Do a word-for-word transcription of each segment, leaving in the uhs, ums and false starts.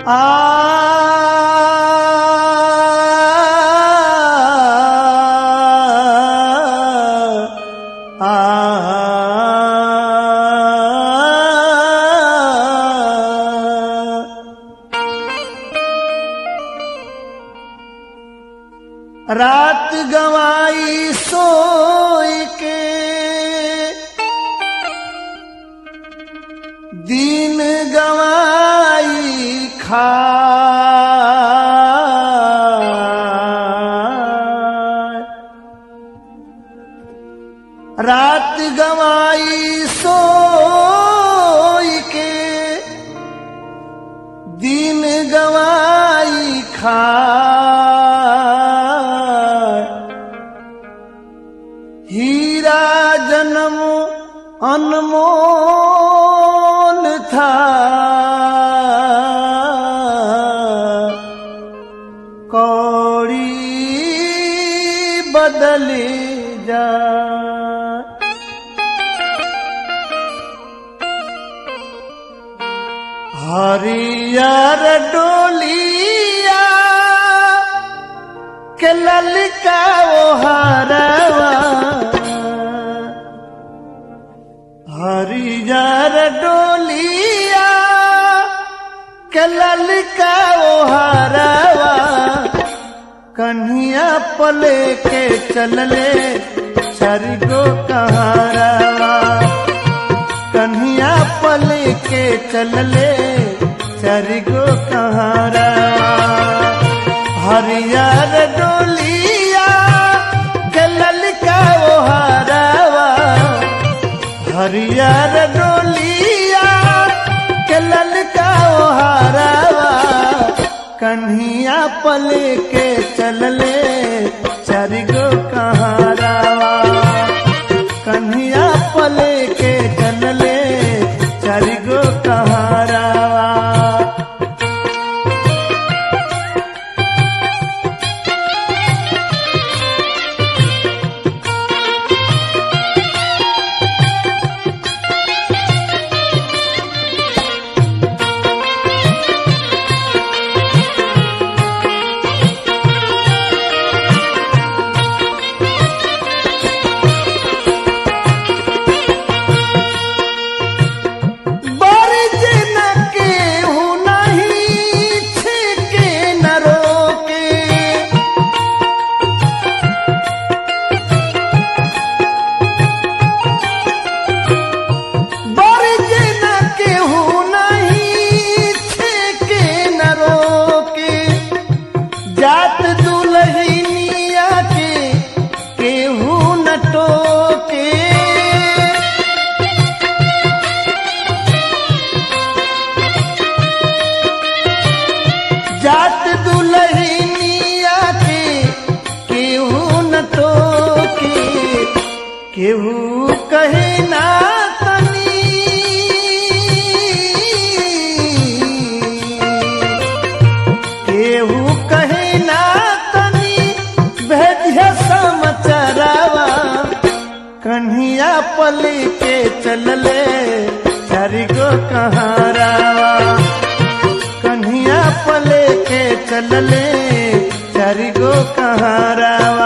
रात गवाई सोई के दिन गवाई खा रात गवाई सोई के दिन गवाई खा हीरा जन्म अनमोल था कौड़ी बदले जा हरियर डोलिया के ललका वो हरवा हरियर डोलिया के ललका वो हरवा कन्हिया पले के चलले चरगो कहारवा कन्हिया पले के चलले चरगो कहारवा हरियर डोलिया के ललका वो हरवा हरियर डोलिया के ललका वो हरवा कन्हिया पले के चलले चरगो कहारवा कन्हिया पले के चलले चरगो कहारवा जात दुल्हनिया के केहू न टोके जात दुल्हनिया के केहू न टोके केहू कहे ना तनी केहू समाचारवा कन्हिया पले के चलले चरगो कहारवा कन्हिया पले के चलले चरगो कहारवा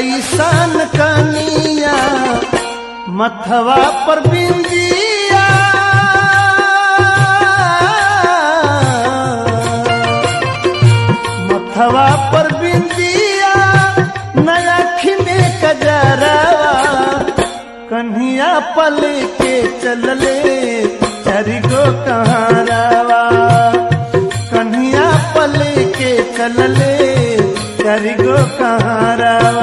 कैसन कनिया मथवा पर बिंदिया मथवा पर बिंदिया नया खिने कजरावा कन्हिया पल के चलले चारि गो कहारावा कन्हिया पल के चलले चारि गो कहारावा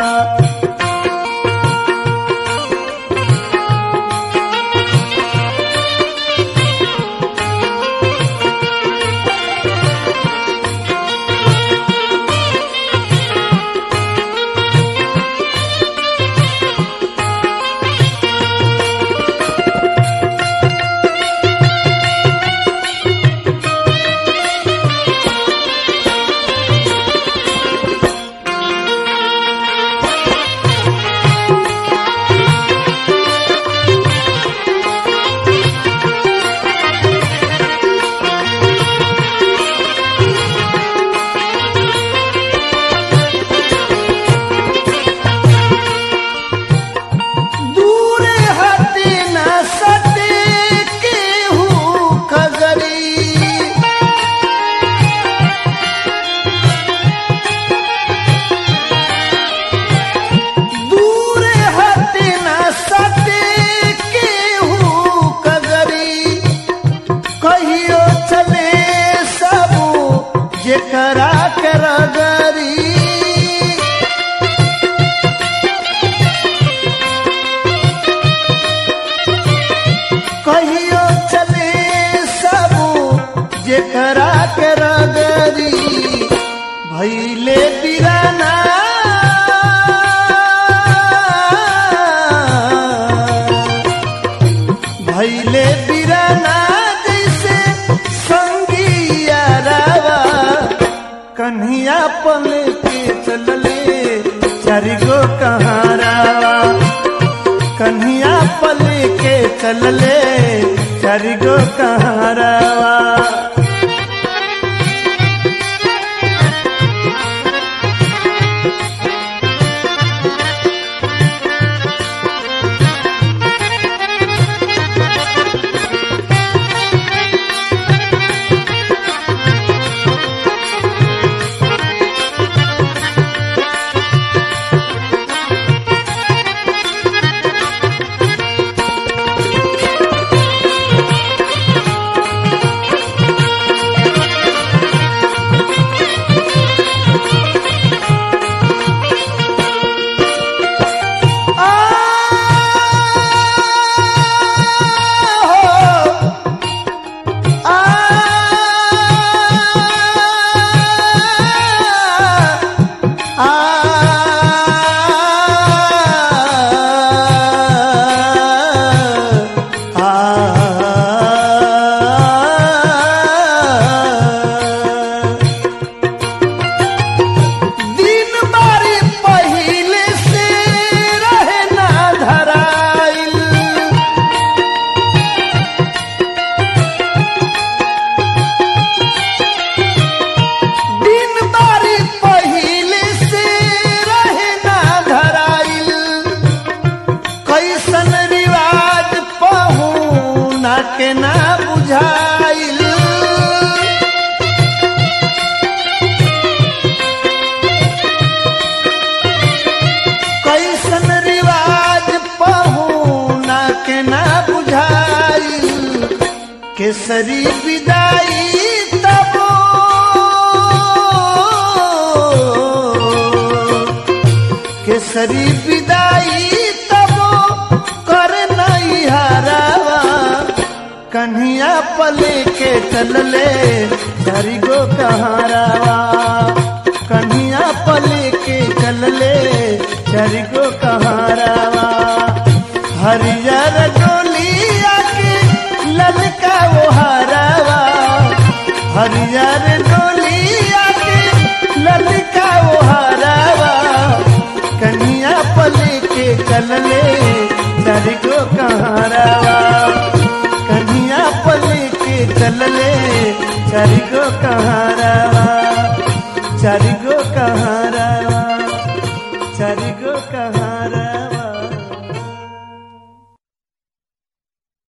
जेकरा के रगरी कहियो चले सबू जेकरा के रगरी भइले बिराना भइले बिराना जैसे संगिया रावा कन्हिया पल के चलले चारि गो कहारावा कन्हिया पल के चलले चारि गो कहारावा के ना बुझाइल कैसन रिवाज पहुना के ना बुझाइल केसरी विदाई तब केसरी विदाई तब कर नहीं हरावा कन्हिया पल के चलले चारि गो कहारावा कन्हिया पल के चलले चारि गो कहारावा हरियर डोलिया के ललका वो हरावा हरियर डोलिया के ललका वो हरावा कन्हिया पल के चलले चारि गो कहारावा कन्हिया पल के चलले चारि गो कहारावा चारि गो कहारावा।